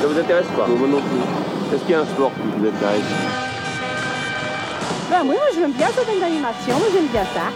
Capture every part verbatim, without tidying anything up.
Ça vous intéresse pas? Moi non plus. Est-ce qu'il y a un sport qui vous intéresse? Ben oui, moi j'aime bien cette animation, moi j'aime bien ça.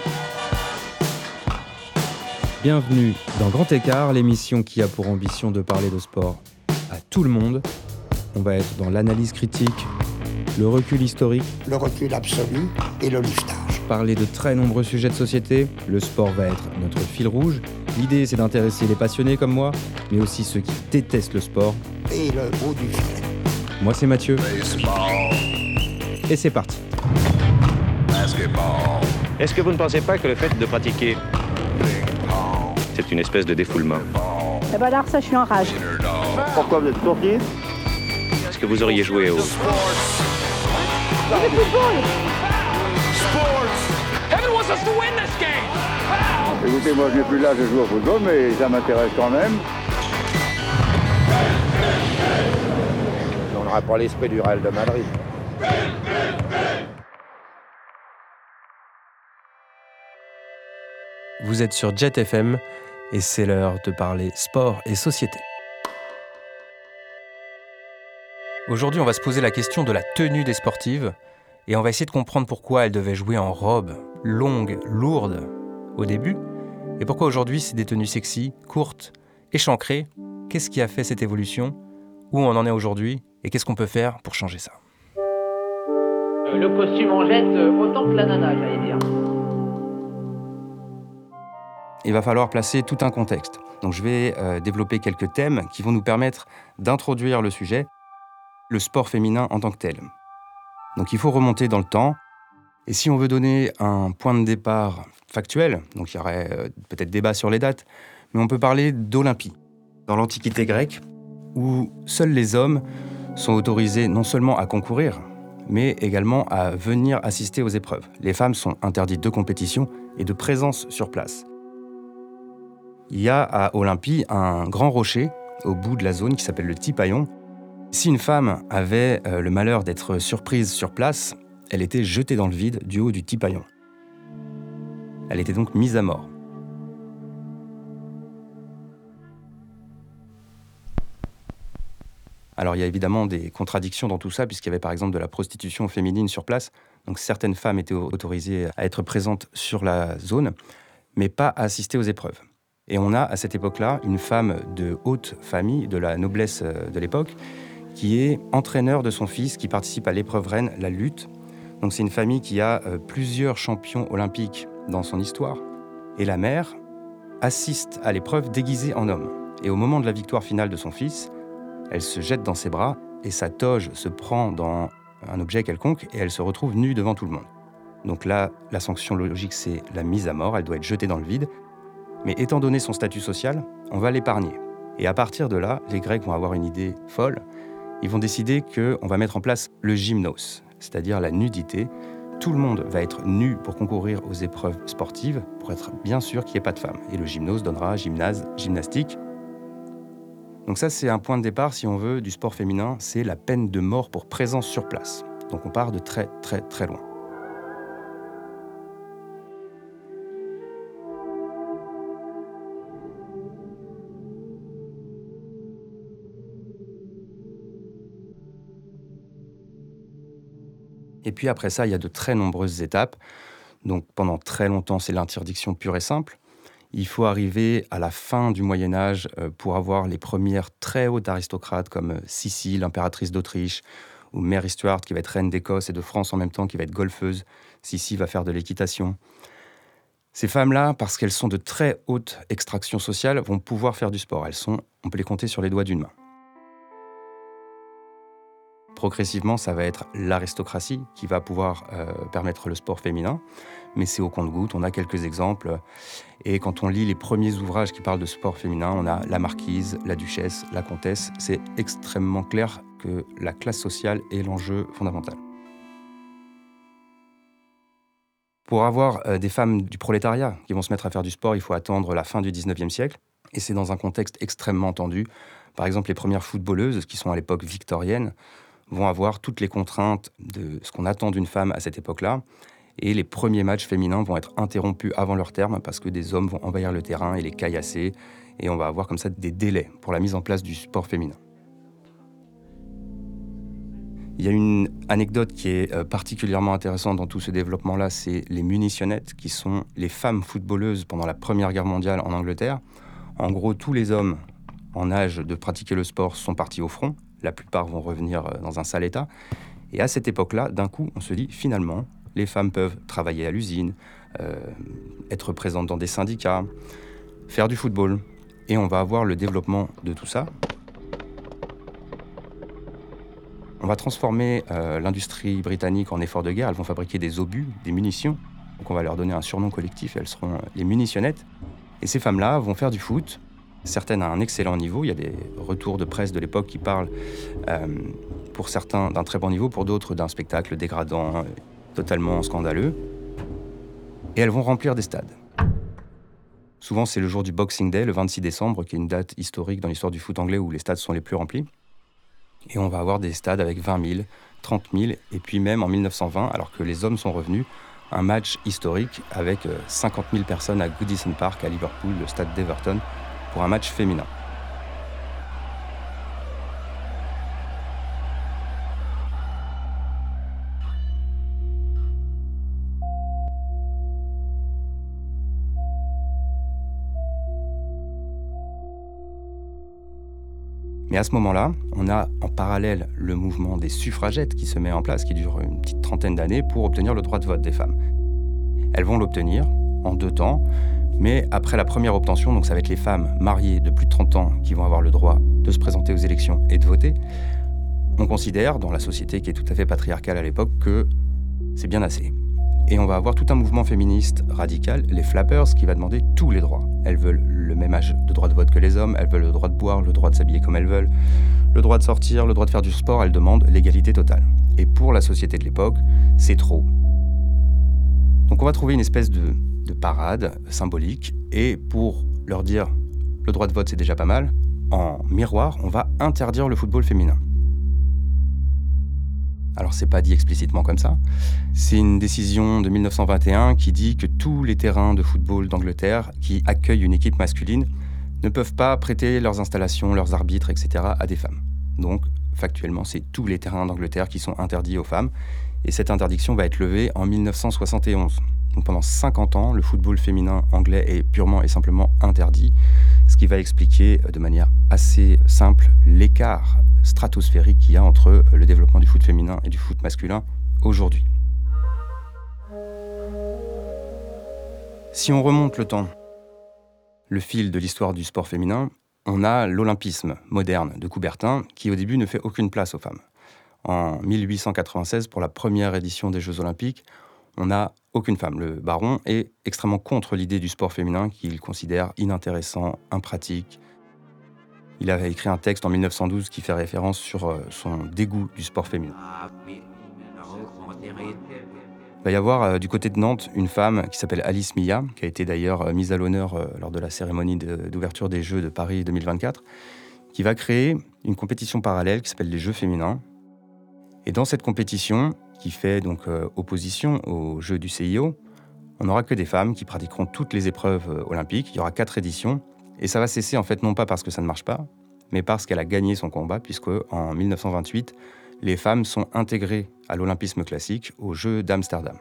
Bienvenue dans Grand Écart, l'émission qui a pour ambition de parler de sport à tout le monde. On va être dans l'analyse critique, le recul historique, le recul absolu et le liftage. Parler de très nombreux sujets de société. Le sport va être notre fil rouge. L'idée, c'est d'intéresser les passionnés comme moi, mais aussi ceux qui détestent le sport. Et le bout du fil. Moi, c'est Mathieu. Baseball. Et c'est parti. Basketball. Est-ce que vous ne pensez pas que le fait de pratiquer, Ping-pong. c'est une espèce de défoulement? Eh ben alors ça, je suis en rage. Interdog. Pourquoi vous êtes sportif? Est-ce que vous auriez joué au... Sports. Le football. Sports. Heaven wants us to win this game! Écoutez, moi je n'ai plus l'âge de jouer au football, mais ça m'intéresse quand même. On n'aura pas l'esprit du Real de Madrid. Vous êtes sur Jet F M et c'est l'heure de parler sport et société. Aujourd'hui, on va se poser la question de la tenue des sportives et on va essayer de comprendre pourquoi elles devaient jouer en robe, longue, lourde au début, et pourquoi aujourd'hui c'est des tenues sexy, courtes, échancrées. Qu'est-ce qui a fait cette évolution? Où on en est aujourd'hui? Et qu'est-ce qu'on peut faire pour changer ça? Euh, le costume en jette euh, autant que la nana, j'allais dire. Il va falloir placer tout un contexte. Donc je vais euh, développer quelques thèmes qui vont nous permettre d'introduire le sujet, le sport féminin en tant que tel. Donc il faut remonter dans le temps. Et si on veut donner un point de départ factuel, donc il y aurait euh, peut-être débat sur les dates, mais on peut parler d'Olympie, dans l'Antiquité grecque, où seuls les hommes sont autorisés non seulement à concourir, mais également à venir assister aux épreuves. Les femmes sont interdites de compétition et de présence sur place. Il y a à Olympie un grand rocher au bout de la zone qui s'appelle le Typaïon. Si une femme avait euh, le malheur d'être surprise sur place, elle était jetée dans le vide du haut du Typaïon. Elle était donc mise à mort. Alors il y a évidemment des contradictions dans tout ça, puisqu'il y avait par exemple de la prostitution féminine sur place. Donc certaines femmes étaient autorisées à être présentes sur la zone, mais pas à assister aux épreuves. Et on a à cette époque-là une femme de haute famille, de la noblesse de l'époque, qui est entraîneur de son fils, qui participe à l'épreuve reine, la lutte. Donc c'est une famille qui a euh, plusieurs champions olympiques dans son histoire. Et la mère assiste à l'épreuve déguisée en homme. Et au moment de la victoire finale de son fils, elle se jette dans ses bras et sa toge se prend dans un objet quelconque et elle se retrouve nue devant tout le monde. Donc là, la sanction logique, c'est la mise à mort. Elle doit être jetée dans le vide. Mais étant donné son statut social, on va l'épargner. Et à partir de là, les Grecs vont avoir une idée folle. Ils vont décider qu'on va mettre en place le gymnos, c'est-à-dire la nudité. Tout le monde va être nu pour concourir aux épreuves sportives, pour être bien sûr qu'il n'y ait pas de femmes. Et le gymnos donnera gymnase, gymnastique. Donc ça, c'est un point de départ, si on veut, du sport féminin, c'est la peine de mort pour présence sur place. Donc on part de très, très, très loin. Et puis après ça, il y a de très nombreuses étapes. Donc pendant très longtemps, c'est l'interdiction pure et simple. Il faut arriver à la fin du Moyen-Âge pour avoir les premières très hautes aristocrates comme Sissi, l'impératrice d'Autriche, ou Mary Stuart, qui va être reine d'Écosse et de France en même temps, qui va être golfeuse. Sissi va faire de l'équitation. Ces femmes-là, parce qu'elles sont de très haute extraction sociale, vont pouvoir faire du sport. Elles sont, on peut les compter sur les doigts d'une main. Progressivement, ça va être l'aristocratie qui va pouvoir euh, permettre le sport féminin, mais c'est au compte-gouttes, on a quelques exemples. Et quand on lit les premiers ouvrages qui parlent de sport féminin, on a la marquise, la duchesse, la comtesse. C'est extrêmement clair que la classe sociale est l'enjeu fondamental. Pour avoir euh, des femmes du prolétariat qui vont se mettre à faire du sport, il faut attendre la fin du dix-neuvième siècle, et c'est dans un contexte extrêmement tendu. Par exemple, les premières footballeuses, qui sont à l'époque victorienne, vont avoir toutes les contraintes de ce qu'on attend d'une femme à cette époque-là. Et les premiers matchs féminins vont être interrompus avant leur terme parce que des hommes vont envahir le terrain et les caillasser. Et on va avoir comme ça des délais pour la mise en place du sport féminin. Il y a une anecdote qui est particulièrement intéressante dans tout ce développement-là, c'est les munitionnettes, qui sont les femmes footballeuses pendant la Première Guerre mondiale en Angleterre. En gros, tous les hommes en âge de pratiquer le sport sont partis au front. La plupart vont revenir dans un sale état. Et à cette époque-là, d'un coup, on se dit, finalement, les femmes peuvent travailler à l'usine, euh, être présentes dans des syndicats, faire du football. Et on va avoir le développement de tout ça. On va transformer euh, l'industrie britannique en effort de guerre. Elles vont fabriquer des obus, des munitions. Donc on va leur donner un surnom collectif. Elles seront les munitionnettes. Et ces femmes-là vont faire du foot. Certaines à un excellent niveau. Il y a des retours de presse de l'époque qui parlent, euh, pour certains, d'un très bon niveau, pour d'autres, d'un spectacle dégradant, euh, totalement scandaleux. Et elles vont remplir des stades. Souvent, c'est le jour du Boxing Day, le vingt-six décembre, qui est une date historique dans l'histoire du foot anglais où les stades sont les plus remplis. Et on va avoir des stades avec vingt mille, trente mille, et puis même en mille neuf cent vingt, alors que les hommes sont revenus, un match historique avec cinquante mille personnes à Goodison Park à Liverpool, le stade d'Everton, pour un match féminin. Mais à ce moment-là, on a en parallèle le mouvement des suffragettes qui se met en place, qui dure une petite trentaine d'années pour obtenir le droit de vote des femmes. Elles vont l'obtenir en deux temps, mais après la première obtention, donc ça va être les femmes mariées de plus de trente ans qui vont avoir le droit de se présenter aux élections et de voter. On considère, dans la société qui est tout à fait patriarcale à l'époque, que c'est bien assez. Et on va avoir tout un mouvement féministe radical, les flappers, qui va demander tous les droits. Elles veulent le même âge de droit de vote que les hommes, elles veulent le droit de boire, le droit de s'habiller comme elles veulent, le droit de sortir, le droit de faire du sport, elles demandent l'égalité totale. Et pour la société de l'époque, c'est trop. Donc on va trouver une espèce de, de parade symbolique, et pour leur dire le droit de vote c'est déjà pas mal, en miroir, on va interdire le football féminin. Alors, c'est pas dit explicitement comme ça. C'est une décision de mille neuf cent vingt et un qui dit que tous les terrains de football d'Angleterre qui accueillent une équipe masculine ne peuvent pas prêter leurs installations, leurs arbitres, et cetera à des femmes. Donc, factuellement, c'est tous les terrains d'Angleterre qui sont interdits aux femmes. Et cette interdiction va être levée en mille neuf cent soixante et onze. Donc, pendant cinquante ans, le football féminin anglais est purement et simplement interdit, ce qui va expliquer de manière assez simple l'écart stratosphérique qu'il y a entre le développement du foot féminin et du foot masculin aujourd'hui. Si on remonte le temps, le fil de l'histoire du sport féminin, on a l'olympisme moderne de Coubertin qui au début ne fait aucune place aux femmes. En mille huit cent quatre-vingt-seize, pour la première édition des Jeux olympiques, on n'a aucune femme. Le baron est extrêmement contre l'idée du sport féminin qu'il considère inintéressant, impratique. Il avait écrit un texte en mille neuf cent douze qui fait référence sur son dégoût du sport féminin. Il va y avoir euh, du côté de Nantes une femme qui s'appelle Alice Millat, qui a été d'ailleurs euh, mise à l'honneur euh, lors de la cérémonie de, d'ouverture des Jeux de Paris deux mille vingt-quatre, qui va créer une compétition parallèle qui s'appelle les Jeux féminins. Et dans cette compétition, qui fait donc euh, opposition aux Jeux du C I O, on n'aura que des femmes qui pratiqueront toutes les épreuves euh, olympiques. Il y aura quatre éditions. Et ça va cesser en fait non pas parce que ça ne marche pas, mais parce qu'elle a gagné son combat, puisque en mille neuf cent vingt-huit, les femmes sont intégrées à l'olympisme classique aux Jeux d'Amsterdam.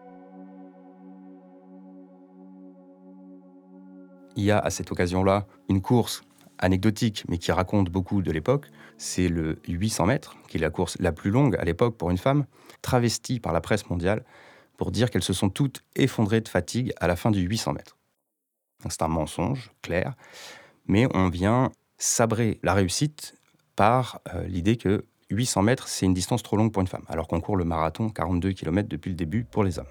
Il y a à cette occasion-là une course anecdotique, mais qui raconte beaucoup de l'époque. C'est le huit cents mètres, qui est la course la plus longue à l'époque pour une femme, travestie par la presse mondiale pour dire qu'elles se sont toutes effondrées de fatigue à la fin du huit cents mètres. Donc c'est un mensonge clair, mais on vient sabrer la réussite par euh, l'idée que huit cents mètres, c'est une distance trop longue pour une femme, alors qu'on court le marathon, quarante-deux kilomètres depuis le début pour les hommes.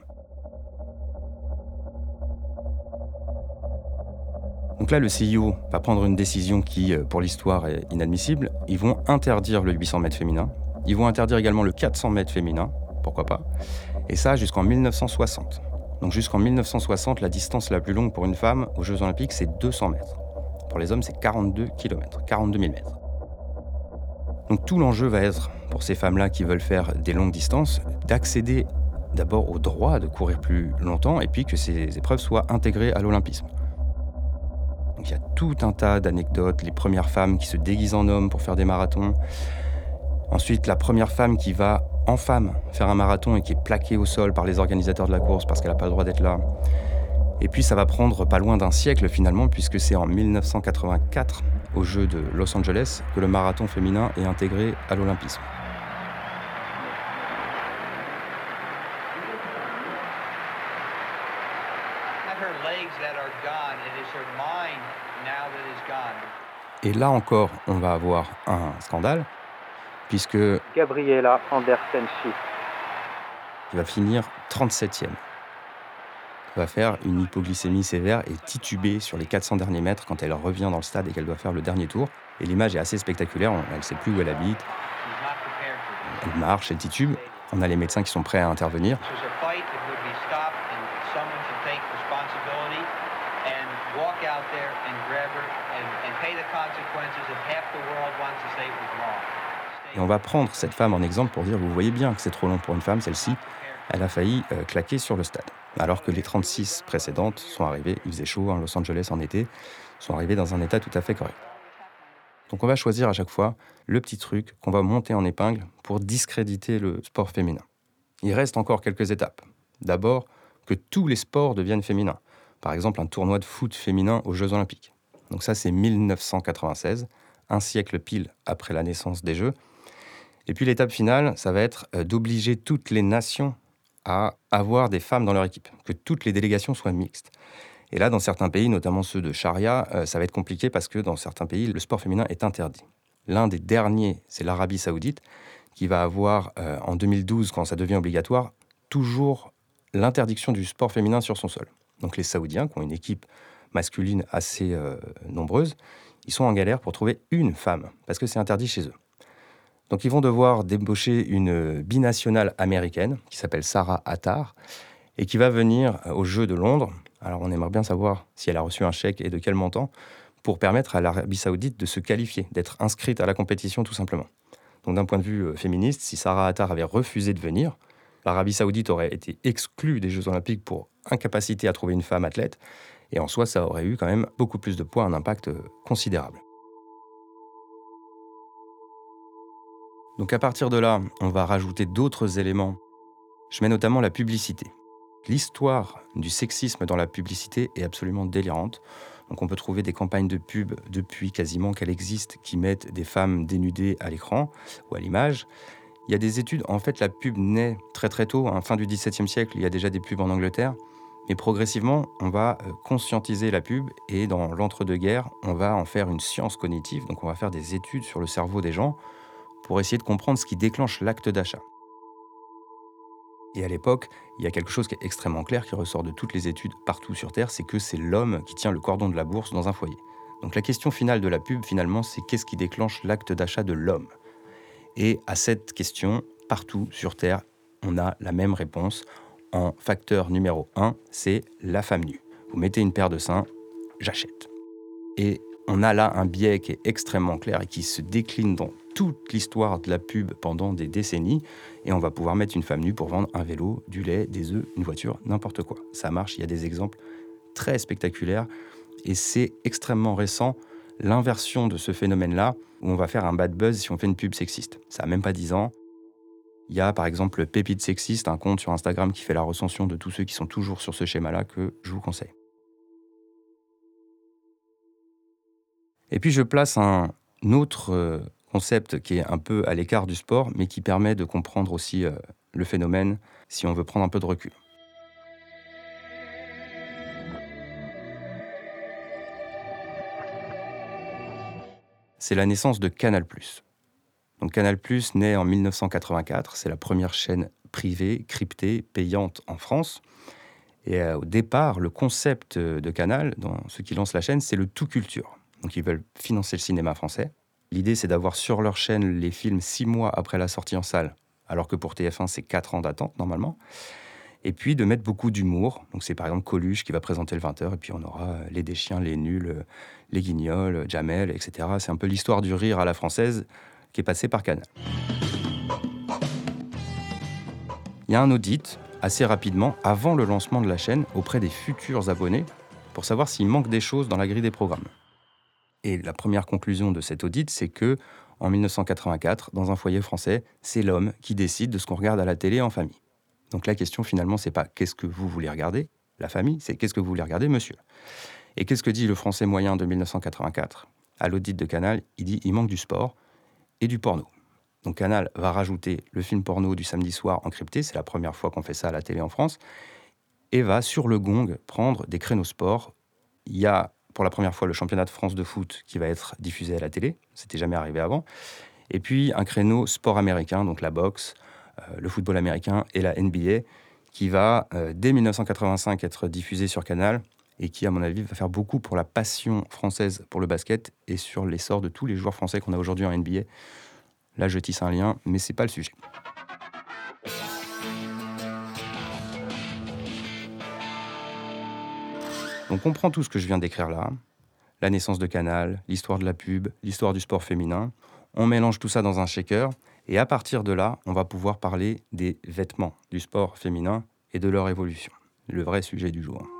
Donc là, le C I O va prendre une décision qui, pour l'histoire, est inadmissible. Ils vont interdire le huit cents mètres féminin. Ils vont interdire également le quatre cents mètres féminin, pourquoi pas. Et ça jusqu'en mille neuf cent soixante. Donc jusqu'en mille neuf cent soixante, la distance la plus longue pour une femme aux Jeux Olympiques, c'est deux cents mètres. Pour les hommes, c'est quarante-deux kilomètres, quarante-deux mille mètres. Donc tout l'enjeu va être, pour ces femmes-là qui veulent faire des longues distances, d'accéder d'abord au droit de courir plus longtemps et puis que ces épreuves soient intégrées à l'olympisme. Donc il y a tout un tas d'anecdotes, les premières femmes qui se déguisent en hommes pour faire des marathons, Ensuite, la première femme qui va, en femme, faire un marathon et qui est plaquée au sol par les organisateurs de la course parce qu'elle n'a pas le droit d'être là. Et puis ça va prendre pas loin d'un siècle finalement, puisque c'est en mille neuf cent quatre-vingt-quatre, aux Jeux de Los Angeles, que le marathon féminin est intégré à l'olympisme. Et là encore, on va avoir un scandale, puisque Gabriela Andersen-Schiff va finir trente-septième. Elle va faire une hypoglycémie sévère et tituber sur les quatre cents derniers mètres quand elle revient dans le stade et qu'elle doit faire le dernier tour. Et l'image est assez spectaculaire, elle ne sait plus où elle habite. Elle marche, elle titube. On a les médecins qui sont prêts à intervenir. Et on va prendre cette femme en exemple pour dire, vous voyez bien que c'est trop long pour une femme, celle-ci, elle a failli euh, claquer sur le stade. Alors que les trente-six précédentes sont arrivées, il faisait chaud, hein, Los Angeles en été, sont arrivées dans un état tout à fait correct. Donc on va choisir à chaque fois le petit truc qu'on va monter en épingle pour discréditer le sport féminin. Il reste encore quelques étapes. D'abord, que tous les sports deviennent féminins. Par exemple, un tournoi de foot féminin aux Jeux Olympiques. Donc ça, c'est mille neuf cent quatre-vingt-seize, un siècle pile après la naissance des Jeux. Et puis l'étape finale, ça va être d'obliger toutes les nations à avoir des femmes dans leur équipe, que toutes les délégations soient mixtes. Et là, dans certains pays, notamment ceux de Charia, euh, ça va être compliqué parce que dans certains pays, le sport féminin est interdit. L'un des derniers, c'est l'Arabie Saoudite, qui va avoir, euh, en deux mille douze, quand ça devient obligatoire, toujours l'interdiction du sport féminin sur son sol. Donc les Saoudiens, qui ont une équipe masculine assez euh, nombreuse, ils sont en galère pour trouver une femme, parce que c'est interdit chez eux. Donc ils vont devoir débaucher une binationale américaine qui s'appelle Sarah Attar et qui va venir aux Jeux de Londres. Alors on aimerait bien savoir si elle a reçu un chèque et de quel montant pour permettre à l'Arabie Saoudite de se qualifier, d'être inscrite à la compétition tout simplement. Donc d'un point de vue féministe, si Sarah Attar avait refusé de venir, l'Arabie Saoudite aurait été exclue des Jeux Olympiques pour incapacité à trouver une femme athlète et en soi ça aurait eu quand même beaucoup plus de poids, un impact considérable. Donc à partir de là, on va rajouter d'autres éléments. Je mets notamment la publicité. L'histoire du sexisme dans la publicité est absolument délirante. Donc on peut trouver des campagnes de pub depuis quasiment qu'elle existe qui mettent des femmes dénudées à l'écran ou à l'image. Il y a des études, en fait la pub naît très très tôt, hein, fin du dix-septième siècle, il y a déjà des pubs en Angleterre. Mais progressivement, on va conscientiser la pub et dans l'entre-deux-guerres, on va en faire une science cognitive. Donc on va faire des études sur le cerveau des gens pour essayer de comprendre ce qui déclenche l'acte d'achat. Et à l'époque, il y a quelque chose qui est extrêmement clair, qui ressort de toutes les études partout sur Terre, c'est que c'est l'homme qui tient le cordon de la bourse dans un foyer. Donc la question finale de la pub, finalement, c'est qu'est-ce qui déclenche l'acte d'achat de l'homme ? Et à cette question, partout sur Terre, on a la même réponse. En facteur numéro un, c'est la femme nue. Vous mettez une paire de seins, j'achète. Et on a là un biais qui est extrêmement clair et qui se décline dans toute l'histoire de la pub pendant des décennies. Et on va pouvoir mettre une femme nue pour vendre un vélo, du lait, des œufs, une voiture, n'importe quoi. Ça marche, il y a des exemples très spectaculaires. Et c'est extrêmement récent, l'inversion de ce phénomène-là, où on va faire un bad buzz si on fait une pub sexiste. Ça n'a même pas dix ans. Il y a par exemple Pépite Sexiste, un compte sur Instagram qui fait la recension de tous ceux qui sont toujours sur ce schéma-là que je vous conseille. Et puis je place un autre concept qui est un peu à l'écart du sport, mais qui permet de comprendre aussi le phénomène si on veut prendre un peu de recul. C'est la naissance de Canal plus. Donc Canal plus naît en mille neuf cent quatre-vingt-quatre, c'est la première chaîne privée, cryptée, payante en France. Et euh, au départ, le concept de Canal, dans ceux qui lancent la chaîne, c'est le tout culture. Donc ils veulent financer le cinéma français. L'idée, c'est d'avoir sur leur chaîne les films six mois après la sortie en salle, alors que pour T F un, c'est quatre ans d'attente normalement. Et puis de mettre beaucoup d'humour. Donc c'est par exemple Coluche qui va présenter le vingt heures, et puis on aura les Deschiens, les Nuls, les Guignols, Jamel, et cetera. C'est un peu l'histoire du rire à la française qui est passée par Canal. Il y a un audit, assez rapidement, avant le lancement de la chaîne, auprès des futurs abonnés, pour savoir s'il manque des choses dans la grille des programmes. Et la première conclusion de cet audit, c'est que, en mille neuf cent quatre-vingt-quatre, dans un foyer français, c'est l'homme qui décide de ce qu'on regarde à la télé en famille. Donc la question finalement, c'est pas qu'est-ce que vous voulez regarder, la famille, c'est qu'est-ce que vous voulez regarder, monsieur. Et qu'est-ce que dit le français moyen de mille neuf cent quatre-vingt-quatre ? À l'audit de Canal, il dit il manque du sport et du porno. Donc Canal va rajouter le film porno du samedi soir encrypté, c'est la première fois qu'on fait ça à la télé en France, et va sur le gong prendre des créneaux sport. Il y a pour la première fois le championnat de France de foot qui va être diffusé à la télé, c'était jamais arrivé avant, et puis un créneau sport américain, donc la boxe, euh, le football américain et la N B A, qui va euh, dès mille neuf cent quatre-vingt-cinq être diffusé sur Canal, et qui, à mon avis, va faire beaucoup pour la passion française pour le basket et sur l'essor de tous les joueurs français qu'on a aujourd'hui en N B A. Là, je tisse un lien, mais c'est pas le sujet. Donc on prend tout ce que je viens d'écrire là, la naissance de Canal, l'histoire de la pub, l'histoire du sport féminin, on mélange tout ça dans un shaker, et à partir de là, on va pouvoir parler des vêtements du sport féminin et de leur évolution, le vrai sujet du jour.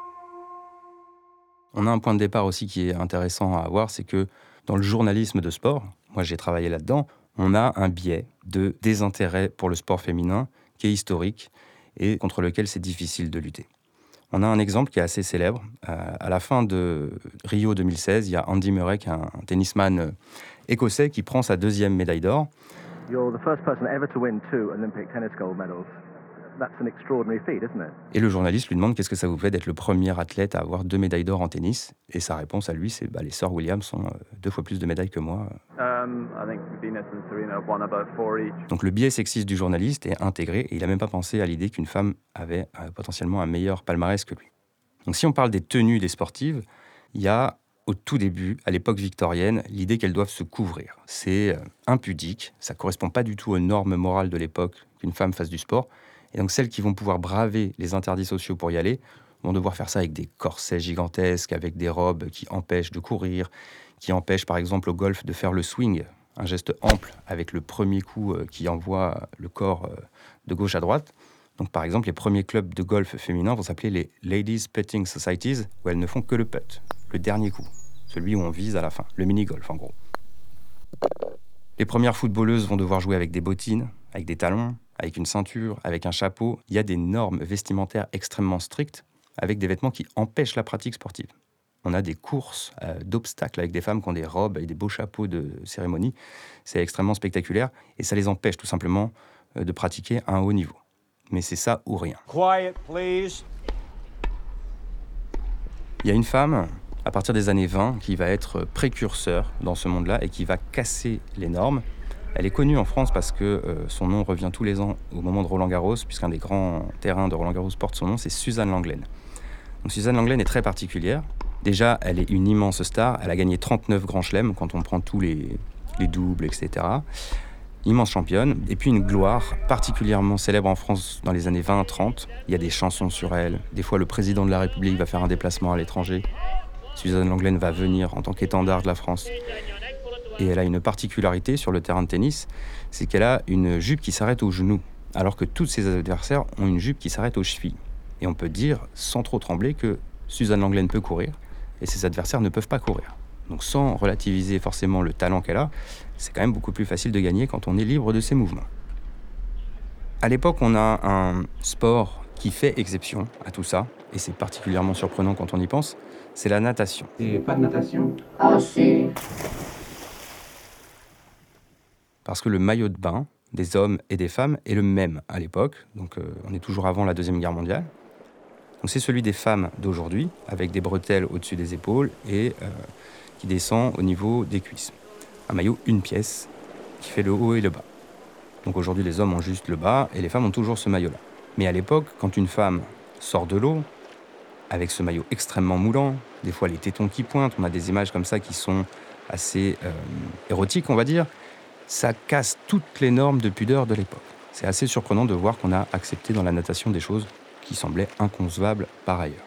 On a un point de départ aussi qui est intéressant à avoir, c'est que dans le journalisme de sport, moi j'ai travaillé là-dedans, on a un biais de désintérêt pour le sport féminin qui est historique et contre lequel c'est difficile de lutter. On a un exemple qui est assez célèbre. Euh, à la fin de Rio deux mille seize, il y a Andy Murray, qui est un tennisman écossais, qui prend sa deuxième médaille d'or. You're the first person ever to win two Olympic tennis gold medals. That's an extraordinary feat, isn't it? Et le journaliste lui demande qu'est-ce que ça vous fait d'être le premier athlète à avoir deux médailles d'or en tennis. Et sa réponse à lui, c'est bah, les sœurs Williams ont euh, deux fois plus de médailles que moi. Um, I think Venus and Serena have won about four each. Donc le biais sexiste du journaliste est intégré et il n'a même pas pensé à l'idée qu'une femme avait euh, potentiellement un meilleur palmarès que lui. Donc si on parle des tenues des sportives, il y a au tout début, à l'époque victorienne, l'idée qu'elles doivent se couvrir. C'est euh, impudique, ça ne correspond pas du tout aux normes morales de l'époque qu'une femme fasse du sport. Et donc celles qui vont pouvoir braver les interdits sociaux pour y aller vont devoir faire ça avec des corsets gigantesques, avec des robes qui empêchent de courir, qui empêchent par exemple au golf de faire le swing, un geste ample avec le premier coup qui envoie le corps de gauche à droite. Donc par exemple, les premiers clubs de golf féminins vont s'appeler les Ladies Putting Societies, où elles ne font que le putt, le dernier coup, celui où on vise à la fin, le mini-golf en gros. Les premières footballeuses vont devoir jouer avec des bottines, avec des talons, avec une ceinture, avec un chapeau. Il y a des normes vestimentaires extrêmement strictes, avec des vêtements qui empêchent la pratique sportive. On a des courses euh, d'obstacles avec des femmes qui ont des robes et des beaux chapeaux de cérémonie. C'est extrêmement spectaculaire et ça les empêche tout simplement euh, de pratiquer à un haut niveau. Mais c'est ça ou rien. Quiet, please. Il y a une femme, à partir des années vingt, qui va être précurseur dans ce monde-là et qui va casser les normes. Elle est connue en France parce que euh, son nom revient tous les ans au moment de Roland-Garros, puisqu'un des grands terrains de Roland-Garros porte son nom, c'est Suzanne Lenglen. Donc Suzanne Lenglen est très particulière. Déjà, elle est une immense star. Elle a gagné trente-neuf grands chelems quand on prend tous les, les doubles, et cetera. Immense championne. Et puis une gloire particulièrement célèbre en France dans les années vingt trente. Il y a des chansons sur elle. Des fois, le président de la République va faire un déplacement à l'étranger. Suzanne Lenglen va venir en tant qu'étendard de la France. Et elle a une particularité sur le terrain de tennis, c'est qu'elle a une jupe qui s'arrête aux genoux, alors que tous ses adversaires ont une jupe qui s'arrête aux chevilles. Et on peut dire, sans trop trembler, que Suzanne Lenglen peut courir, et ses adversaires ne peuvent pas courir. Donc sans relativiser forcément le talent qu'elle a, c'est quand même beaucoup plus facile de gagner quand on est libre de ses mouvements. À l'époque, on a un sport qui fait exception à tout ça, et c'est particulièrement surprenant quand on y pense, c'est la natation. Et pas de natation ? Ah, si. Parce que le maillot de bain des hommes et des femmes est le même à l'époque, donc euh, on est toujours avant la Deuxième Guerre mondiale. Donc c'est celui des femmes d'aujourd'hui, avec des bretelles au-dessus des épaules et euh, qui descend au niveau des cuisses. Un maillot une pièce qui fait le haut et le bas. Donc aujourd'hui les hommes ont juste le bas et les femmes ont toujours ce maillot-là. Mais à l'époque, quand une femme sort de l'eau, avec ce maillot extrêmement moulant, des fois les tétons qui pointent, on a des images comme ça qui sont assez euh, érotiques, on va dire, ça casse toutes les normes de pudeur de l'époque. C'est assez surprenant de voir qu'on a accepté dans la natation des choses qui semblaient inconcevables par ailleurs.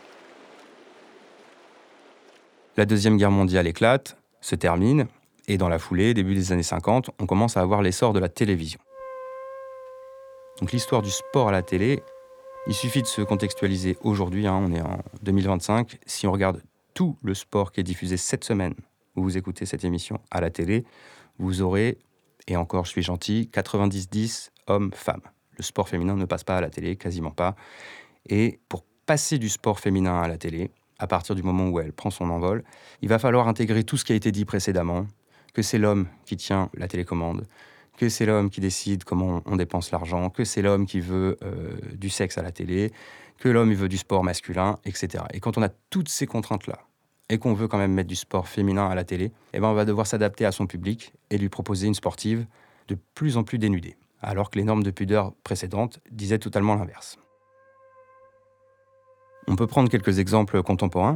La Deuxième Guerre mondiale éclate, se termine, et dans la foulée, début des années cinquante, on commence à avoir l'essor de la télévision. Donc l'histoire du sport à la télé, il suffit de se contextualiser aujourd'hui, hein, on est en deux mille vingt-cinq, si on regarde tout le sport qui est diffusé cette semaine où vous écoutez cette émission à la télé, vous aurez, et encore je suis gentil, quatre-vingt-dix dix hommes-femmes. Le sport féminin ne passe pas à la télé, quasiment pas. Et pour passer du sport féminin à la télé, à partir du moment où elle prend son envol, il va falloir intégrer tout ce qui a été dit précédemment, que c'est l'homme qui tient la télécommande, que c'est l'homme qui décide comment on dépense l'argent, que c'est l'homme qui veut euh, du sexe à la télé, que l'homme il veut du sport masculin, et cetera. Et quand on a toutes ces contraintes-là, et qu'on veut quand même mettre du sport féminin à la télé, eh ben on va devoir s'adapter à son public et lui proposer une sportive de plus en plus dénudée, alors que les normes de pudeur précédentes disaient totalement l'inverse. On peut prendre quelques exemples contemporains.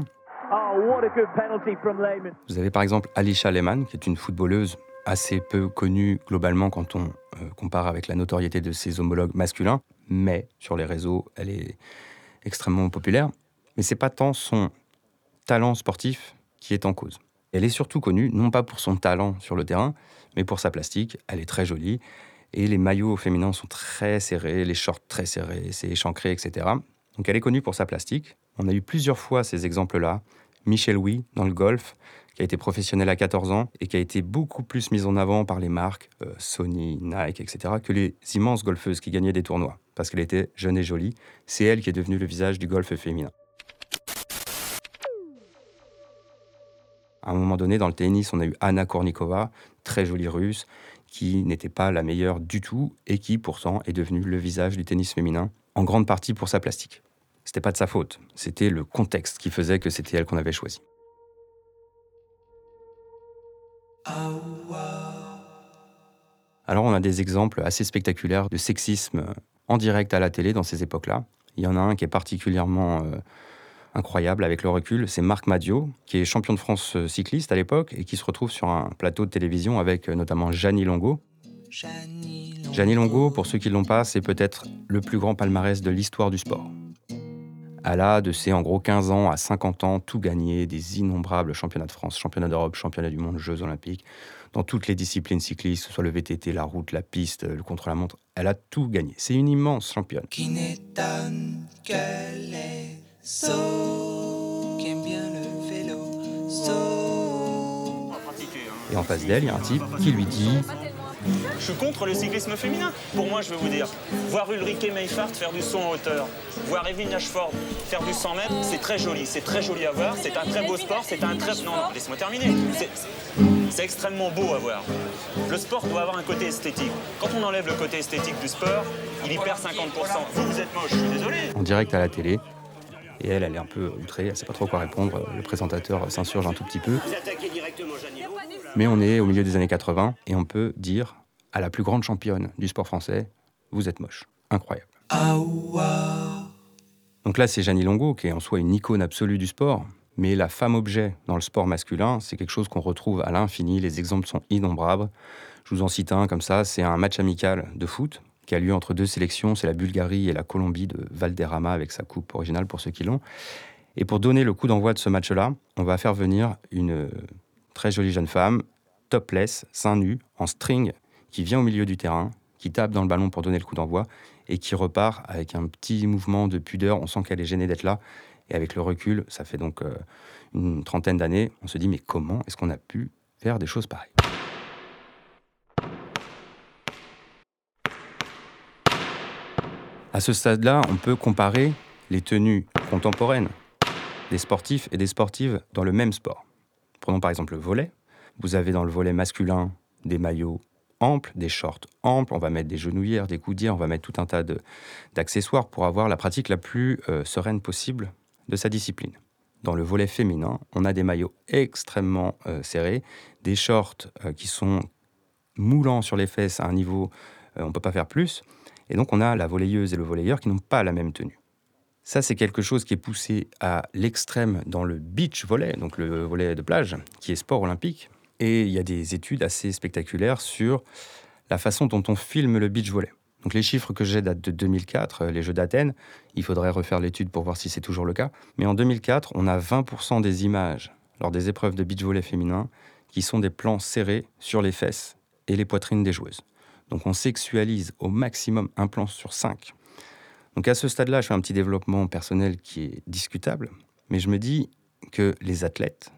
Vous avez par exemple Alisha Lehmann, qui est une footballeuse assez peu connue globalement quand on euh, compare avec la notoriété de ses homologues masculins, mais sur les réseaux, elle est extrêmement populaire. Mais c'est pas tant son talent sportif qui est en cause. Elle est surtout connue, non pas pour son talent sur le terrain, mais pour sa plastique. Elle est très jolie, et les maillots féminins sont très serrés, les shorts très serrés, c'est échancré, et cetera. Donc elle est connue pour sa plastique. On a eu plusieurs fois ces exemples-là. Michelle Wie, dans le golf, qui a été professionnelle à quatorze ans et qui a été beaucoup plus mise en avant par les marques euh, Sony, Nike, et cetera, que les immenses golfeuses qui gagnaient des tournois, parce qu'elle était jeune et jolie. C'est elle qui est devenue le visage du golf féminin. À un moment donné, dans le tennis, on a eu Anna Kournikova, très jolie russe, qui n'était pas la meilleure du tout et qui, pourtant, est devenue le visage du tennis féminin, en grande partie pour sa plastique. C'était pas de sa faute, c'était le contexte qui faisait que c'était elle qu'on avait choisie. Alors on a des exemples assez spectaculaires de sexisme en direct à la télé dans ces époques-là. Il y en a un qui est particulièrement euh, incroyable avec le recul, c'est Marc Madiot, qui est champion de France cycliste à l'époque et qui se retrouve sur un plateau de télévision avec notamment Jeannie Longo. Jeannie Longo, pour ceux qui ne l'ont pas, c'est peut-être le plus grand palmarès de l'histoire du sport. Elle a, de ses en gros quinze ans à cinquante ans, tout gagné, des innombrables championnats de France, championnats d'Europe, championnats du monde, Jeux olympiques, dans toutes les disciplines cyclistes, que ce soit le V T T, la route, la piste, le contre-la-montre. Elle a tout gagné. C'est une immense championne. Qui n'étonne que les sots, qui aiment bien le vélo, sots. Et en face d'elle, il y a un type qui lui dit... Je suis contre le cyclisme féminin. Pour moi, je vais vous dire, voir Ulrike Meifart faire du saut en hauteur, voir Evelyne Ashford faire du cent mètres, c'est très joli, c'est très joli à voir, c'est un très beau sport, c'est un très... Non, non, laisse-moi terminer. C'est, c'est extrêmement beau à voir. Le sport doit avoir un côté esthétique. Quand on enlève le côté esthétique du sport, il y perd cinquante pour cent. Vous, vous êtes moche, je suis désolé. En direct à la télé. Et elle, elle est un peu outrée, elle ne sait pas trop quoi répondre. Le présentateur s'insurge un tout petit peu. Mais on est au milieu des années quatre-vingts et on peut dire à la plus grande championne du sport français, vous êtes moche. Incroyable. Donc là, c'est Jeannie Longo, qui est en soi une icône absolue du sport. Mais la femme-objet dans le sport masculin, c'est quelque chose qu'on retrouve à l'infini. Les exemples sont innombrables. Je vous en cite un comme ça, c'est un match amical de foot qui a lieu entre deux sélections, c'est la Bulgarie et la Colombie de Valderrama avec sa coupe originale pour ceux qui l'ont. Et pour donner le coup d'envoi de ce match-là, on va faire venir une très jolie jeune femme, topless, seins nus, en string, qui vient au milieu du terrain, qui tape dans le ballon pour donner le coup d'envoi et qui repart avec un petit mouvement de pudeur. On sent qu'elle est gênée d'être là. Et avec le recul, ça fait donc euh, une trentaine d'années, on se dit mais comment est-ce qu'on a pu faire des choses pareilles ? À ce stade-là, on peut comparer les tenues contemporaines des sportifs et des sportives dans le même sport. Prenons par exemple le volley. Vous avez dans le volley masculin des maillots amples, des shorts amples, on va mettre des genouillères, des coudières, on va mettre tout un tas de, d'accessoires pour avoir la pratique la plus euh, sereine possible de sa discipline. Dans le volley féminin, on a des maillots extrêmement euh, serrés, des shorts euh, qui sont moulants sur les fesses à un niveau, euh, on ne peut pas faire plus, et donc on a la volleyeuse et le volleyeur qui n'ont pas la même tenue. Ça, c'est quelque chose qui est poussé à l'extrême dans le beach volley, donc le volley de plage, qui est sport olympique. Et il y a des études assez spectaculaires sur la façon dont on filme le beach volley. Donc les chiffres que j'ai datent de deux mille quatre, les Jeux d'Athènes. Il faudrait refaire l'étude pour voir si c'est toujours le cas. Mais en deux mille quatre, on a vingt pour cent des images lors des épreuves de beach volley féminin qui sont des plans serrés sur les fesses et les poitrines des joueuses. Donc on sexualise au maximum un plan sur cinq. Donc à ce stade-là, je fais un petit développement personnel qui est discutable. Mais je me dis que les athlètes,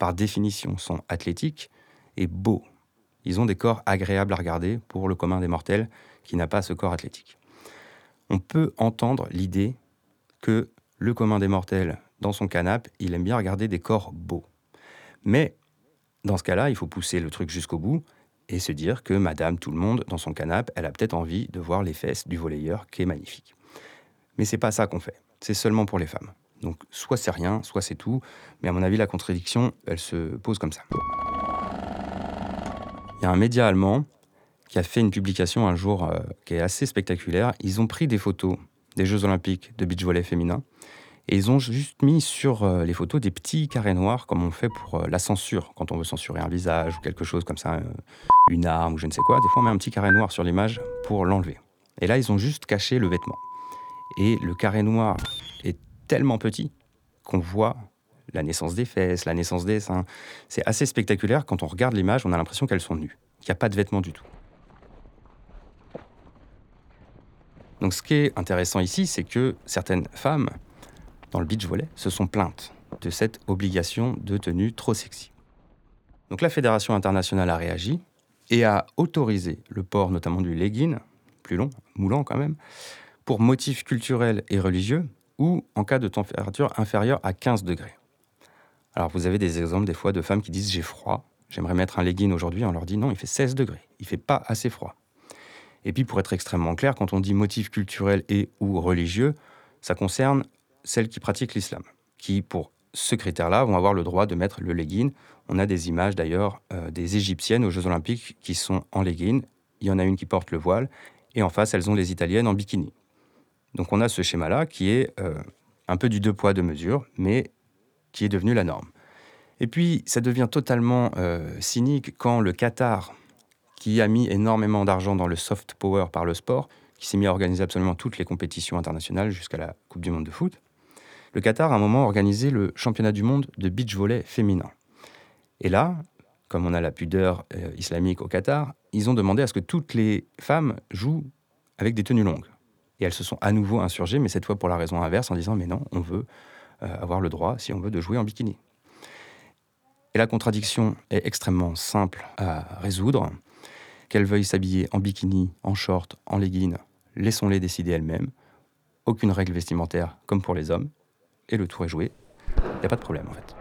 par définition, sont athlétiques et beaux. Ils ont des corps agréables à regarder pour le commun des mortels qui n'a pas ce corps athlétique. On peut entendre l'idée que le commun des mortels, dans son canapé, il aime bien regarder des corps beaux. Mais dans ce cas-là, il faut pousser le truc jusqu'au bout et se dire que madame, tout le monde, dans son canapé, elle a peut-être envie de voir les fesses du volleyeur qui est magnifique. Mais c'est pas ça qu'on fait. C'est seulement pour les femmes. Donc, soit c'est rien, soit c'est tout. Mais à mon avis, la contradiction, elle se pose comme ça. Il y a un média allemand qui a fait une publication un jour euh, qui est assez spectaculaire. Ils ont pris des photos des Jeux Olympiques de beach volley féminin et ils ont juste mis sur euh, les photos des petits carrés noirs comme on fait pour euh, la censure, quand on veut censurer un visage ou quelque chose comme ça, euh, une arme ou je ne sais quoi. Des fois, on met un petit carré noir sur l'image pour l'enlever. Et là, ils ont juste caché le vêtement. Et le carré noir est tellement petit qu'on voit la naissance des fesses, la naissance des seins. C'est assez spectaculaire. Quand on regarde l'image, on a l'impression qu'elles sont nues, qu'il n'y a pas de vêtements du tout. Donc ce qui est intéressant ici, c'est que certaines femmes, dans le beach volley, se sont plaintes de cette obligation de tenue trop sexy. Donc la Fédération internationale a réagi et a autorisé le port notamment du legging, plus long, moulant quand même, pour motifs culturels et religieux ou en cas de température inférieure à quinze degrés. Alors vous avez des exemples des fois de femmes qui disent « j'ai froid, j'aimerais mettre un legging aujourd'hui », on leur dit « non, il fait seize degrés, il ne fait pas assez froid ». Et puis pour être extrêmement clair, quand on dit motifs culturels et ou religieux, ça concerne celles qui pratiquent l'islam, qui pour ce critère-là vont avoir le droit de mettre le legging. On a des images d'ailleurs euh, des Égyptiennes aux Jeux Olympiques qui sont en legging, il y en a une qui porte le voile, et en face elles ont les Italiennes en bikini. Donc on a ce schéma-là qui est euh, un peu du deux poids, deux mesures, mais qui est devenu la norme. Et puis ça devient totalement euh, cynique quand le Qatar, qui a mis énormément d'argent dans le soft power par le sport, qui s'est mis à organiser absolument toutes les compétitions internationales jusqu'à la Coupe du monde de foot. Le Qatar, à un moment, a organisé le championnat du monde de beach volley féminin. Et là, comme on a la pudeur euh, islamique au Qatar, ils ont demandé à ce que toutes les femmes jouent avec des tenues longues. Et elles se sont à nouveau insurgées, mais cette fois pour la raison inverse, en disant « mais non, on veut euh, avoir le droit, si on veut, de jouer en bikini ». Et la contradiction est extrêmement simple à résoudre. Qu'elles veuillent s'habiller en bikini, en short, en legging, laissons-les décider elles-mêmes. Aucune règle vestimentaire comme pour les hommes. Et le tour est joué. Il n'y a pas de problème en fait.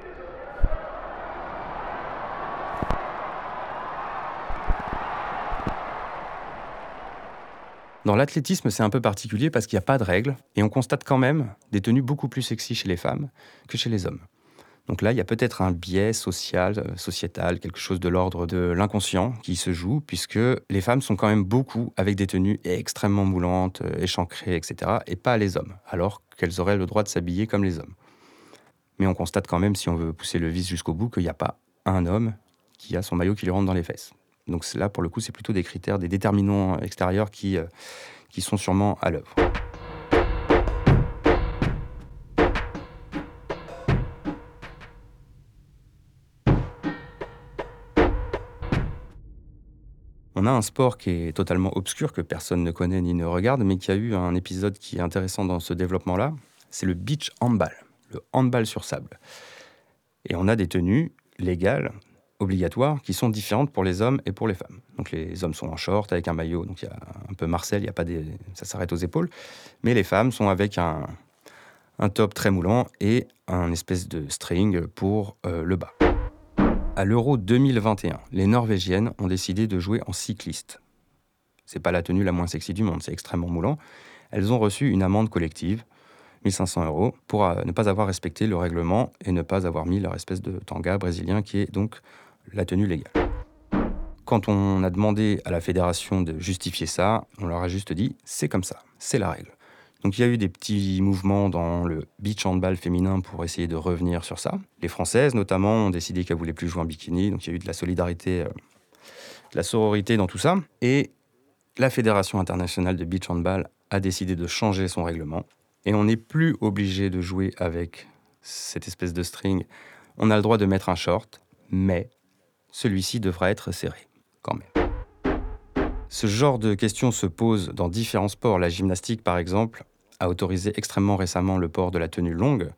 Dans l'athlétisme, c'est un peu particulier parce qu'il n'y a pas de règles. Et on constate quand même des tenues beaucoup plus sexy chez les femmes que chez les hommes. Donc là, il y a peut-être un biais social, sociétal, quelque chose de l'ordre de l'inconscient qui se joue, puisque les femmes sont quand même beaucoup avec des tenues extrêmement moulantes, échancrées, et cetera, et pas les hommes, alors qu'elles auraient le droit de s'habiller comme les hommes. Mais on constate quand même, si on veut pousser le vice jusqu'au bout, qu'il n'y a pas un homme qui a son maillot qui lui rentre dans les fesses. Donc là, pour le coup, c'est plutôt des critères, des déterminants extérieurs qui, euh, qui sont sûrement à l'œuvre. On a un sport qui est totalement obscur, que personne ne connaît ni ne regarde, mais qui a eu un épisode qui est intéressant dans ce développement-là. C'est le beach handball, le handball sur sable. Et on a des tenues légales, obligatoires, qui sont différentes pour les hommes et pour les femmes. Donc les hommes sont en short, avec un maillot, donc il y a un peu Marcel, il y a pas des... ça s'arrête aux épaules. Mais les femmes sont avec un, un top très moulant et un espèce de string pour euh, le bas. À l'Euro deux mille vingt et un, les Norvégiennes ont décidé de jouer en cycliste. C'est pas la tenue la moins sexy du monde, c'est extrêmement moulant. Elles ont reçu une amende collective, mille cinq cents euros, pour euh, ne pas avoir respecté le règlement et ne pas avoir mis leur espèce de tanga brésilien qui est donc la tenue légale. Quand on a demandé à la fédération de justifier ça, on leur a juste dit « c'est comme ça, c'est la règle ». Donc il y a eu des petits mouvements dans le beach handball féminin pour essayer de revenir sur ça. Les Françaises, notamment, ont décidé qu'elles ne voulaient plus jouer en bikini, donc il y a eu de la solidarité, euh, de la sororité dans tout ça. Et la Fédération internationale de beach handball a décidé de changer son règlement. Et on n'est plus obligé de jouer avec cette espèce de string. On a le droit de mettre un short, mais celui-ci devra être serré, quand même. Ce genre de questions se pose dans différents sports. La gymnastique, par exemple, a autorisé extrêmement récemment le port de la tenue longue,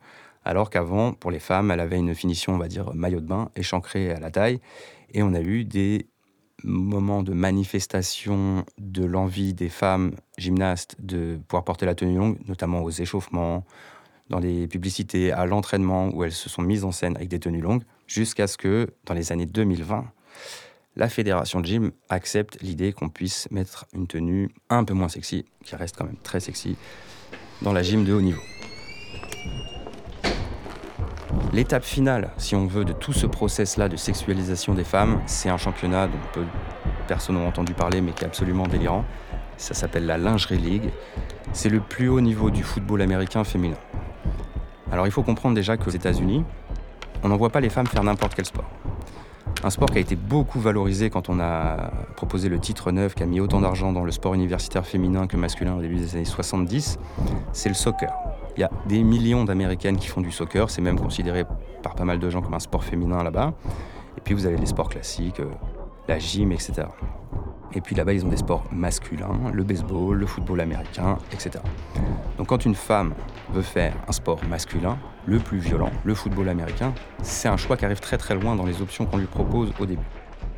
alors qu'avant, pour les femmes, elle avait une finition, on va dire, maillot de bain, échancrée à la taille. Et on a eu des moments de manifestation de l'envie des femmes gymnastes de pouvoir porter la tenue longue, notamment aux échauffements, dans les publicités, à l'entraînement, où elles se sont mises en scène avec des tenues longues, jusqu'à ce que, dans les années deux mille vingt, la fédération de gym accepte l'idée qu'on puisse mettre une tenue un peu moins sexy, qui reste quand même très sexy, dans la gym de haut niveau. L'étape finale, si on veut, de tout ce process-là de sexualisation des femmes, c'est un championnat dont peu de personnes ont entendu parler, mais qui est absolument délirant. Ça s'appelle la Lingerie League. C'est le plus haut niveau du football américain féminin. Alors il faut comprendre déjà qu'aux États-Unis, on n'envoie pas les femmes faire n'importe quel sport. Un sport qui a été beaucoup valorisé quand on a proposé le titre neuf, qui a mis autant d'argent dans le sport universitaire féminin que masculin au début des années soixante-dix, c'est le soccer. Il y a des millions d'Américaines qui font du soccer, c'est même considéré par pas mal de gens comme un sport féminin là-bas. Et puis vous avez les sports classiques, euh, la gym, et cetera. Et puis là-bas, ils ont des sports masculins, le baseball, le football américain, et cetera. Donc quand une femme veut faire un sport masculin, le plus violent, le football américain, c'est un choix qui arrive très très loin dans les options qu'on lui propose au début.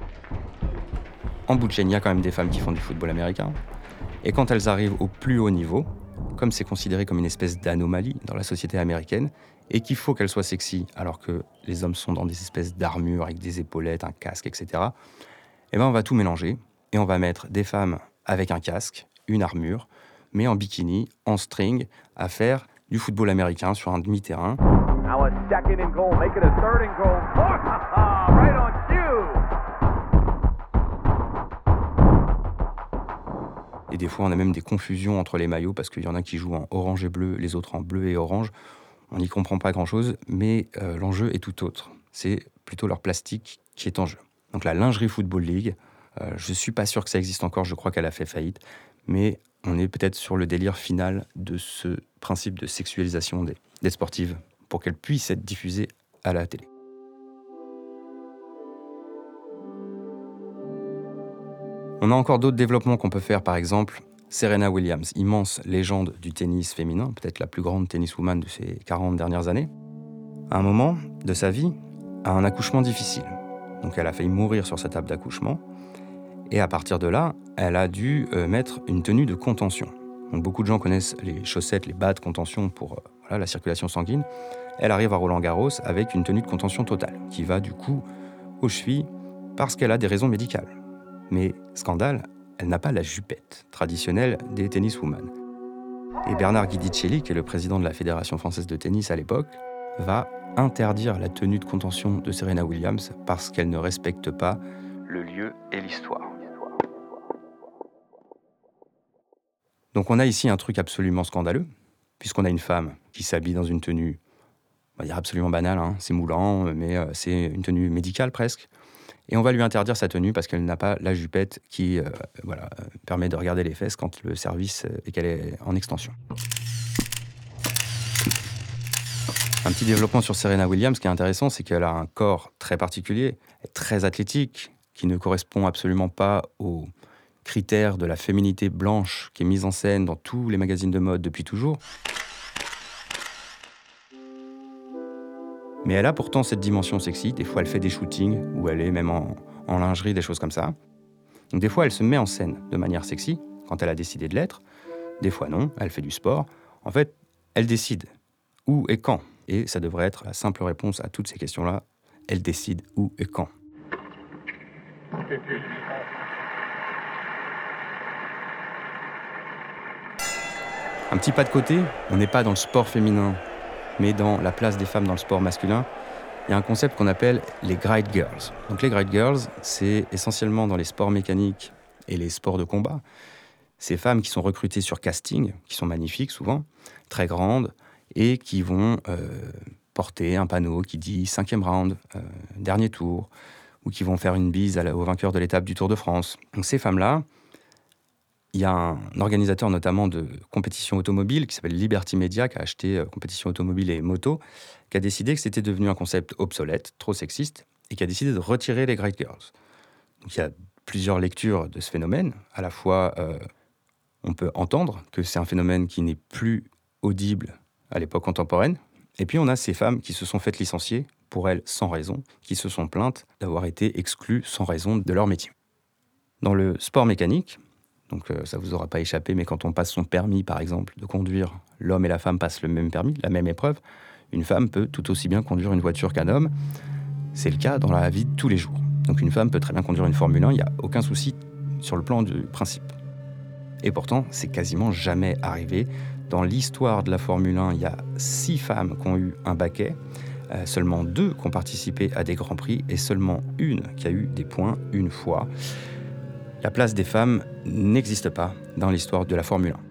En bout de chaîne, il y a quand même des femmes qui font du football américain. Et quand elles arrivent au plus haut niveau, comme c'est considéré comme une espèce d'anomalie dans la société américaine, et qu'il faut qu'elles soient sexy alors que les hommes sont dans des espèces d'armures avec des épaulettes, un casque, et cetera, eh ben on va tout mélanger. Et on va mettre des femmes avec un casque, une armure, mais en bikini, en string, à faire du football américain sur un demi-terrain. Et des fois, on a même des confusions entre les maillots, parce qu'il y en a qui jouent en orange et bleu, les autres en bleu et orange. On n'y comprend pas grand-chose, mais euh, l'enjeu est tout autre. C'est plutôt leur plastique qui est en jeu. Donc la Lingerie Football League, Euh, je ne suis pas sûr que ça existe encore, je crois qu'elle a fait faillite, mais on est peut-être sur le délire final de ce principe de sexualisation des, des sportives pour qu'elles puissent être diffusées à la télé. On a encore d'autres développements qu'on peut faire, par exemple Serena Williams, immense légende du tennis féminin, peut-être la plus grande tenniswoman de ces quarante dernières années. À un moment de sa vie, a un accouchement difficile. Donc elle a failli mourir sur sa table d'accouchement. Et à partir de là, elle a dû euh, mettre une tenue de contention. Donc beaucoup de gens connaissent les chaussettes, les bas de contention pour euh, voilà, la circulation sanguine. Elle arrive à Roland-Garros avec une tenue de contention totale, qui va du coup aux chevilles parce qu'elle a des raisons médicales. Mais scandale, elle n'a pas la jupette traditionnelle des tenniswomen. Et Bernard Guidicelli, qui est le président de la Fédération française de tennis à l'époque, va interdire la tenue de contention de Serena Williams parce qu'elle ne respecte pas le lieu et l'histoire. Donc on a ici un truc absolument scandaleux, puisqu'on a une femme qui s'habille dans une tenue, on va dire absolument banale, hein, c'est moulant, mais euh, c'est une tenue médicale presque, et on va lui interdire sa tenue parce qu'elle n'a pas la jupette qui euh, voilà, permet de regarder les fesses quand le service et qu'elle est en extension. Un petit développement sur Serena Williams qui est intéressant, c'est qu'elle a un corps très particulier, très athlétique, qui ne correspond absolument pas aux critères de la féminité blanche qui est mise en scène dans tous les magazines de mode depuis toujours. Mais elle a pourtant cette dimension sexy. Des fois, elle fait des shootings où elle est même en, en lingerie, des choses comme ça. Donc des fois, elle se met en scène de manière sexy, quand elle a décidé de l'être. Des fois, non, elle fait du sport. En fait, elle décide où et quand. Et ça devrait être la simple réponse à toutes ces questions-là. Elle décide où et quand. Un petit pas de côté, on n'est pas dans le sport féminin, mais dans la place des femmes dans le sport masculin. Il y a un concept qu'on appelle les Great Girls. Donc les Great Girls, c'est essentiellement dans les sports mécaniques et les sports de combat. Ces femmes qui sont recrutées sur casting, qui sont magnifiques souvent, très grandes, et qui vont euh, porter un panneau qui dit cinquième round, euh, dernier tour, ou qui vont faire une bise à la, au vainqueur de l'étape du Tour de France. Donc ces femmes-là, il y a un organisateur notamment de compétitions automobiles qui s'appelle Liberty Media, qui a acheté euh, compétitions automobiles et motos, qui a décidé que c'était devenu un concept obsolète, trop sexiste, et qui a décidé de retirer les Great Girls. Donc il y a plusieurs lectures de ce phénomène. À la fois, euh, on peut entendre que c'est un phénomène qui n'est plus audible à l'époque contemporaine, Et puis on a ces femmes qui se sont faites licencier, pour elles sans raison, qui se sont plaintes d'avoir été exclues sans raison de leur métier. Dans le sport mécanique, donc euh, ça vous aura pas échappé, mais quand on passe son permis par exemple de conduire, l'homme et la femme passent le même permis, la même épreuve, une femme peut tout aussi bien conduire une voiture qu'un homme. C'est le cas dans la vie de tous les jours. Donc une femme peut très bien conduire une Formule un, il n'y a aucun souci sur le plan du principe. Et pourtant, c'est quasiment jamais arrivé. Dans l'histoire de la Formule un, il y a six femmes qui ont eu un baquet, euh, seulement deux qui ont participé à des grands prix et seulement une qui a eu des points une fois. La place des femmes n'existe pas dans l'histoire de la Formule un.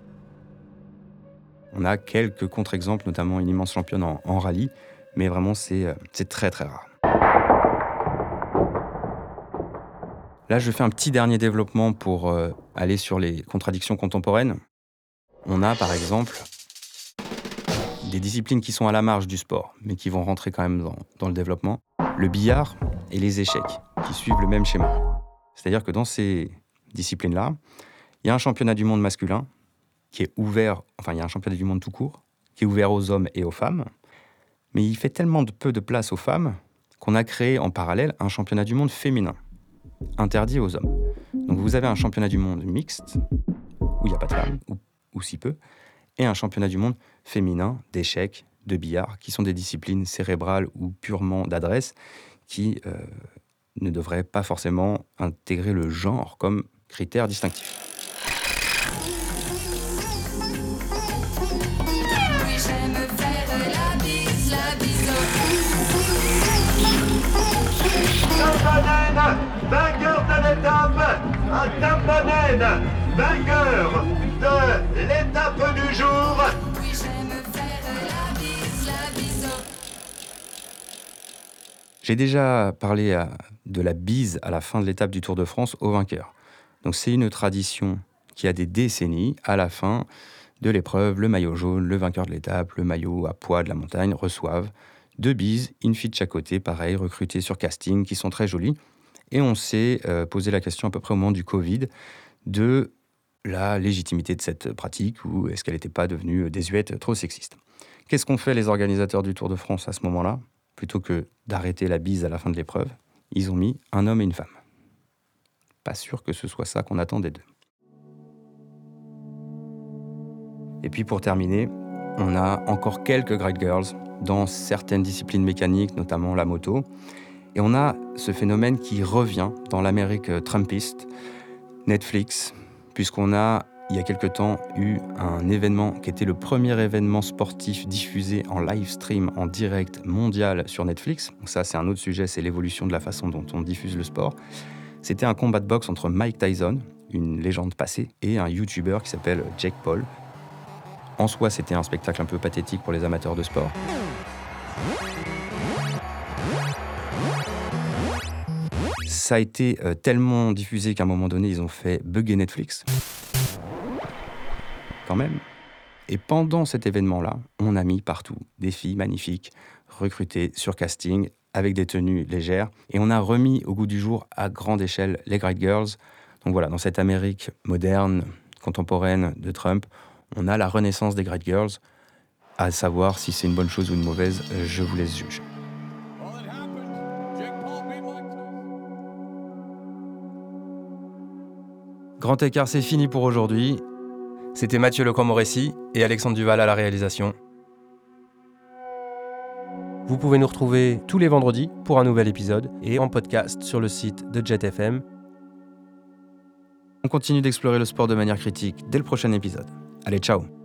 On a quelques contre-exemples, notamment une immense championne en, en rallye, mais vraiment c'est, euh, c'est très très rare. Là, je fais un petit dernier développement pour euh, aller sur les contradictions contemporaines. On a par exemple des disciplines qui sont à la marge du sport, mais qui vont rentrer quand même dans, dans le développement. Le billard et les échecs, qui suivent le même schéma. C'est-à-dire que dans ces disciplines-là, il y a un championnat du monde masculin qui est ouvert, enfin il y a un championnat du monde tout court, qui est ouvert aux hommes et aux femmes, mais il fait tellement de peu de place aux femmes qu'on a créé en parallèle un championnat du monde féminin, interdit aux hommes. Donc vous avez un championnat du monde mixte, où il n'y a pas de femmes, ou, ou si peu, et un championnat du monde féminin d'échecs, de billard, qui sont des disciplines cérébrales ou purement d'adresse, qui euh, ne devraient pas forcément intégrer le genre comme critère distinctif. Vainqueur de l'étape à Tampanen, vainqueur de l'étape du jour. Oui, j'aime faire la bise, la bise. J'ai déjà parlé à, de la bise à la fin de l'étape du Tour de France au vainqueur. Donc c'est une tradition qui a des décennies. À la fin de l'épreuve, le maillot jaune, le vainqueur de l'étape, le maillot à poids de la montagne reçoivent deux bises, une fille de chaque côté, pareil, recrutées sur casting, qui sont très jolies. Et on s'est euh, posé la question à peu près au moment du Covid de la légitimité de cette pratique, ou est-ce qu'elle n'était pas devenue désuète, trop sexiste. Qu'est-ce qu'ont fait les organisateurs du Tour de France à ce moment-là ? Plutôt que d'arrêter la bise à la fin de l'épreuve, ils ont mis un homme et une femme. Pas sûr que ce soit ça qu'on attendait d'eux. Et puis pour terminer, on a encore quelques Great Girls dans certaines disciplines mécaniques, notamment la moto. Et on a ce phénomène qui revient dans l'Amérique trumpiste, Netflix, puisqu'on a, il y a quelque temps, eu un événement qui était le premier événement sportif diffusé en live stream, en direct mondial sur Netflix. Donc ça, c'est un autre sujet, c'est l'évolution de la façon dont on diffuse le sport. C'était un combat de boxe entre Mike Tyson, une légende passée, et un YouTuber qui s'appelle Jake Paul. En soi, c'était un spectacle un peu pathétique pour les amateurs de sport. Ça a été euh, tellement diffusé qu'à un moment donné, ils ont fait bugger Netflix. Quand même. Et pendant cet événement-là, on a mis partout des filles magnifiques, recrutées sur casting, avec des tenues légères. Et on a remis au goût du jour, à grande échelle, les Great Girls. Donc voilà, dans cette Amérique moderne, contemporaine de Trump, on a la renaissance des Great Girls. À savoir si c'est une bonne chose ou une mauvaise, je vous laisse juger. Grand écart, c'est fini pour aujourd'hui. C'était Mathieu Lecombe-Morécy et Alexandre Duval à la réalisation. Vous pouvez nous retrouver tous les vendredis pour un nouvel épisode et en podcast sur le site de Jet F M. On continue d'explorer le sport de manière critique dès le prochain épisode. Allez, ciao!